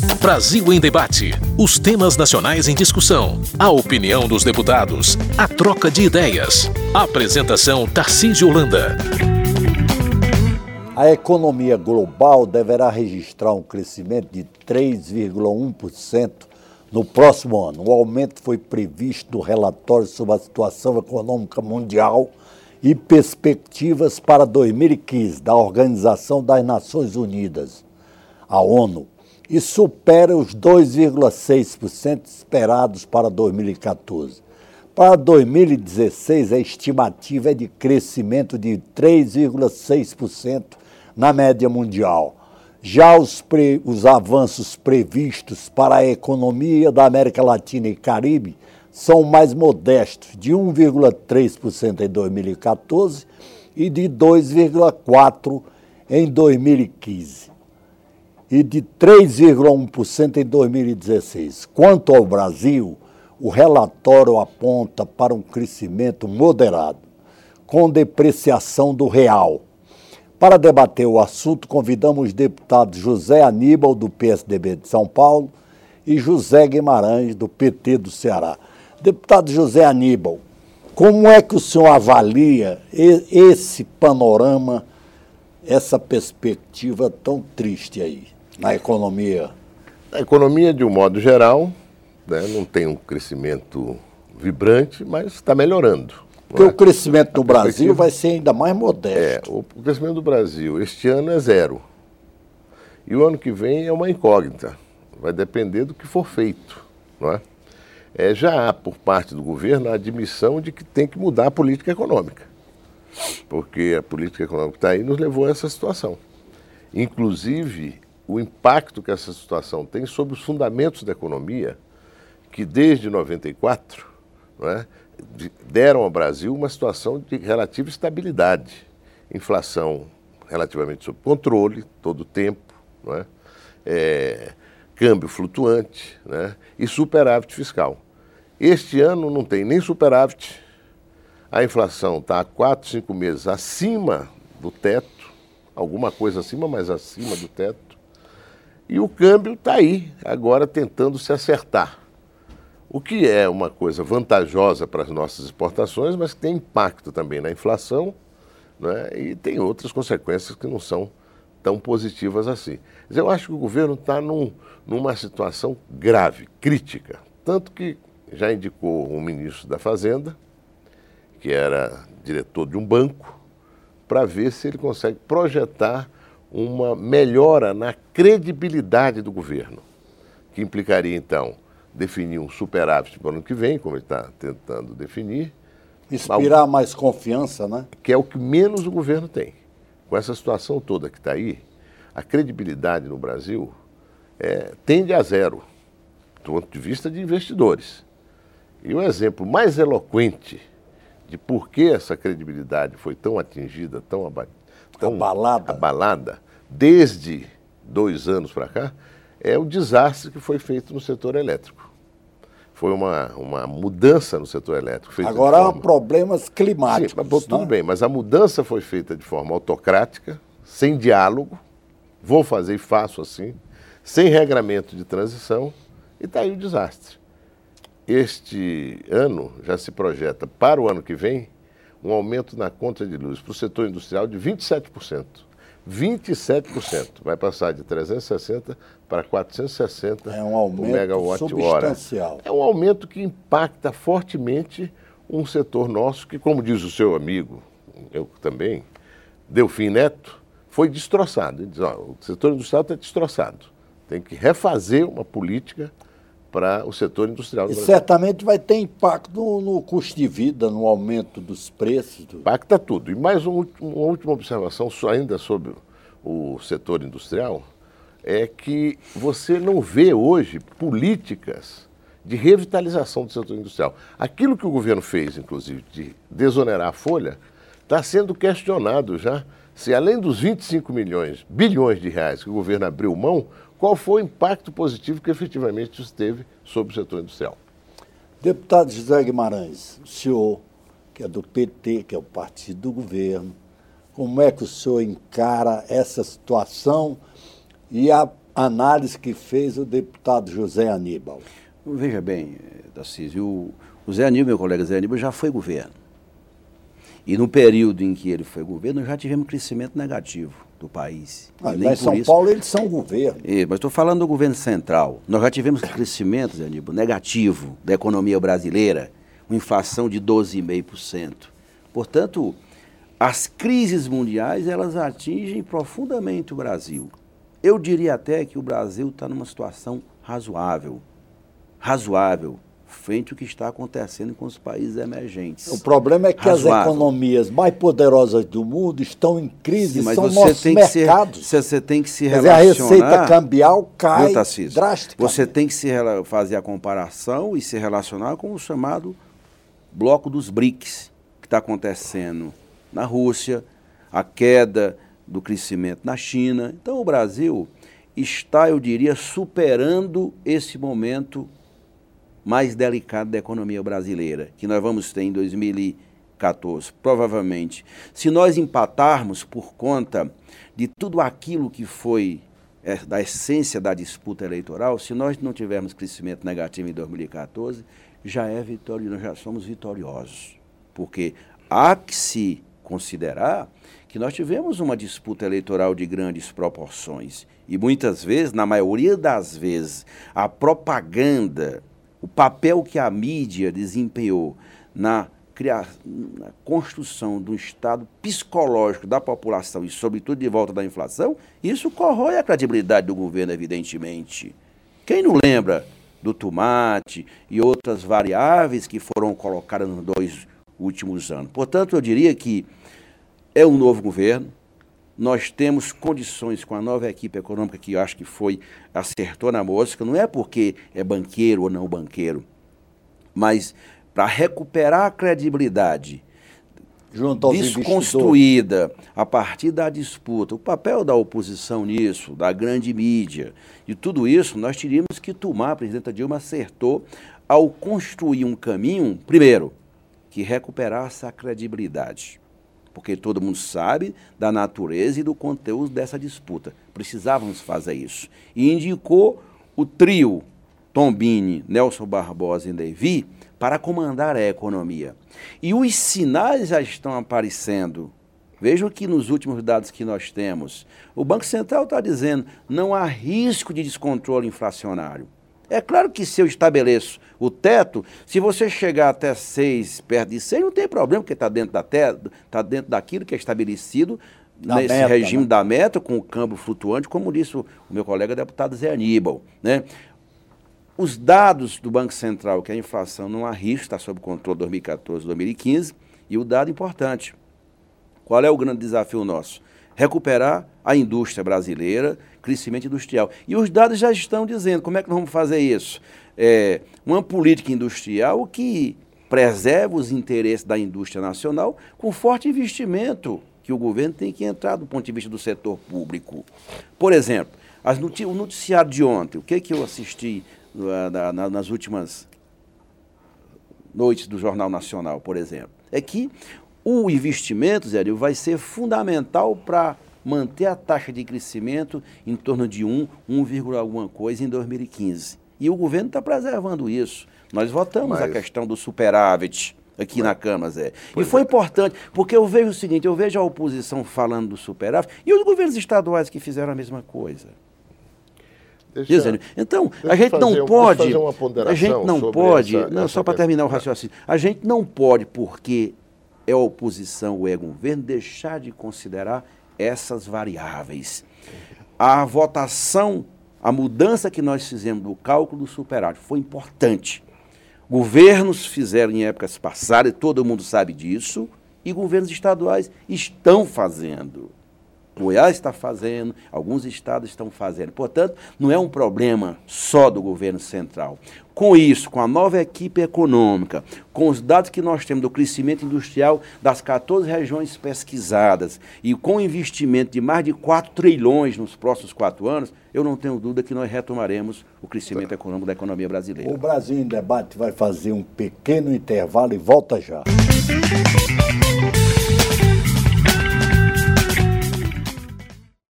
Brasil em Debate. Os temas nacionais em discussão. A opinião dos deputados. A troca de ideias. Apresentação Tarcísio Holanda. A economia global deverá registrar um crescimento de 3,1% no próximo ano. O aumento foi previsto no relatório sobre a situação econômica mundial e perspectivas para 2015 da Organização das Nações Unidas, a ONU, e supera os 2,6% esperados para 2014. Para 2016, a estimativa é de crescimento de 3,6% na média mundial. Já os avanços previstos para a economia da América Latina e Caribe são mais modestos, de 1,3% em 2014 e de 2,4% em 2015 e de 3,1% em 2016. Quanto ao Brasil, o relatório aponta para um crescimento moderado, com depreciação do real. Para debater o assunto, convidamos os deputados José Aníbal, do PSDB de São Paulo, e José Guimarães, do PT do Ceará. Deputado José Aníbal, como é que o senhor avalia esse panorama, essa perspectiva tão triste aí na economia? A economia, de um modo geral, né, não tem um crescimento vibrante, mas está melhorando. Porque o crescimento do Brasil vai ser ainda mais modesto. O crescimento do Brasil este ano é 0. E o ano que vem é uma incógnita. Vai depender do que for feito, não é? Já há, por parte do governo, a admissão de que tem que mudar a política econômica. Porque a política econômica que está aí nos levou a essa situação. Inclusive, o impacto que essa situação tem sobre os fundamentos da economia, que desde 94, não é, deram ao Brasil uma situação de relativa estabilidade. Inflação relativamente sob controle, todo o tempo, não é? Câmbio flutuante, né? E superávit fiscal. Este ano não tem nem superávit, a inflação está há 4, 5 meses acima do teto, alguma coisa acima, mas acima do teto, e o câmbio está aí, agora tentando se acertar. O que é uma coisa vantajosa para as nossas exportações, mas que tem impacto também na inflação, né? E tem outras consequências que não são tão positivas assim. Mas eu acho que o governo está numa situação grave, crítica. Tanto que já indicou um ministro da Fazenda, que era diretor de um banco, para ver se ele consegue projetar uma melhora na credibilidade do governo, que implicaria, então, definir um superávit para o ano que vem, como ele está tentando definir. Inspirar mais confiança, né? Que é o que menos o governo tem. Com essa situação toda que está aí, a credibilidade no Brasil tende a 0, do ponto de vista de investidores. E o exemplo mais eloquente de por que essa credibilidade foi tão atingida, tão abalada, desde 2 anos para cá, é o desastre que foi feito no setor elétrico. Foi uma mudança no setor elétrico. Agora há problemas climáticos. Sim, mas, tudo bem, mas a mudança foi feita de forma autocrática, sem diálogo, vou fazer e faço assim, sem regramento de transição, e está aí o desastre. Este ano já se projeta, para o ano que vem, um aumento na conta de luz para o setor industrial de 27%. 27%. Vai passar de 360 para 460 por megawatt-hora. É um aumento que impacta fortemente um setor nosso que, como diz o seu amigo, eu também, Delfim Neto, foi destroçado. Ele diz, o setor industrial está destroçado. Tem que refazer uma política para o setor industrial do Brasil. Brasil. Certamente vai ter impacto no custo de vida, no aumento dos preços. Impacta tudo. E mais uma última observação ainda sobre o setor industrial, é que você não vê hoje políticas de revitalização do setor industrial. Aquilo que o governo fez, inclusive, de desonerar a folha, está sendo questionado já se, além dos 25 bilhões de reais que o governo abriu mão, qual foi o impacto positivo que efetivamente isso teve sobre o setor industrial. Deputado José Guimarães, o senhor, que é do PT, que é o partido do governo, como é que o senhor encara essa situação e análise que fez o deputado José Aníbal. Veja bem, Tarcísio, o Zé Aníbal, meu colega Zé Aníbal, já foi governo. E no período em que ele foi governo, nós já tivemos crescimento negativo do país. Mas em São Paulo eles são governo. Mas estou falando do governo central. Nós já tivemos crescimento, Zé Aníbal, negativo da economia brasileira, uma inflação de 12,5%. Portanto, as crises mundiais, elas atingem profundamente o Brasil. Eu diria até que o Brasil está numa situação razoável, frente ao que está acontecendo com os países emergentes. O problema é que as economias mais poderosas do mundo estão em crise, sim, mas são nossos mercados. Você tem que se relacionar... a receita cambial cai drasticamente. Você tem que fazer a comparação e se relacionar com o chamado bloco dos BRICS, que está acontecendo na Rússia, a queda do crescimento na China. Então, o Brasil está, eu diria, superando esse momento mais delicado da economia brasileira, que nós vamos ter em 2014, provavelmente. Se nós empatarmos por conta de tudo aquilo que foi da essência da disputa eleitoral, se nós não tivermos crescimento negativo em 2014, nós já somos vitoriosos. Porque há que se considerar que nós tivemos uma disputa eleitoral de grandes proporções. E muitas vezes, na maioria das vezes, a propaganda, o papel que a mídia desempenhou na construção de um estado psicológico da população e, sobretudo, de volta da inflação, isso corrói a credibilidade do governo, evidentemente. Quem não lembra do tomate e outras variáveis que foram colocadas nos 2 últimos anos? Portanto, eu diria que é um novo governo. Nós temos condições com a nova equipe econômica que eu acho que acertou na mosca, não é porque é banqueiro ou não banqueiro, mas para recuperar a credibilidade desconstruída a partir da disputa, o papel da oposição nisso, da grande mídia, e tudo isso nós teríamos que tomar. A presidenta Dilma acertou ao construir um caminho, primeiro, que recuperasse a credibilidade. Porque todo mundo sabe da natureza e do conteúdo dessa disputa. Precisávamos fazer isso. E indicou o trio Tombini, Nelson Barbosa e Levi para comandar a economia. E os sinais já estão aparecendo. Vejam que nos últimos dados que nós temos, o Banco Central está dizendo não há risco de descontrole inflacionário. É claro que se eu estabeleço o teto, se você chegar até 6, perto de 6, não tem problema, porque está dentro está dentro daquilo que é estabelecido nesse regime da meta, com o câmbio flutuante, como disse o meu colega deputado Zé Aníbal, né? Os dados do Banco Central, que a inflação não há risco, está sob controle 2014, 2015, e o dado importante. Qual é o grande desafio nosso? Recuperar a indústria brasileira, crescimento industrial. E os dados já estão dizendo como é que nós vamos fazer isso. Uma política industrial que preserva os interesses da indústria nacional com forte investimento que o governo tem que entrar do ponto de vista do setor público. Por exemplo, o noticiário de ontem, o que eu assisti nas últimas noites do Jornal Nacional, por exemplo, é que o investimento, Zé, vai ser fundamental para manter a taxa de crescimento em torno de 1, alguma coisa em 2015. E o governo está preservando isso. Nós votamos a questão do superávit aqui na Câmara, Zé. E foi importante, porque eu vejo o seguinte, eu vejo a oposição falando do superávit e os governos estaduais que fizeram a mesma coisa. Então, a gente não pode, só para terminar o raciocínio, a gente não pode, porque é oposição ou é governo, deixar de considerar essas variáveis. A votação, a mudança que nós fizemos do cálculo do superávit foi importante. Governos fizeram em épocas passadas, todo mundo sabe disso, e governos estaduais estão fazendo. Goiás está fazendo, alguns estados estão fazendo. Portanto, não é um problema só do governo central. Com isso, com a nova equipe econômica, com os dados que nós temos do crescimento industrial das 14 regiões pesquisadas e com investimento de mais de 4 trilhões nos próximos 4 anos, eu não tenho dúvida que nós retomaremos o crescimento econômico da economia brasileira. O Brasil em Debate vai fazer um pequeno intervalo e volta já.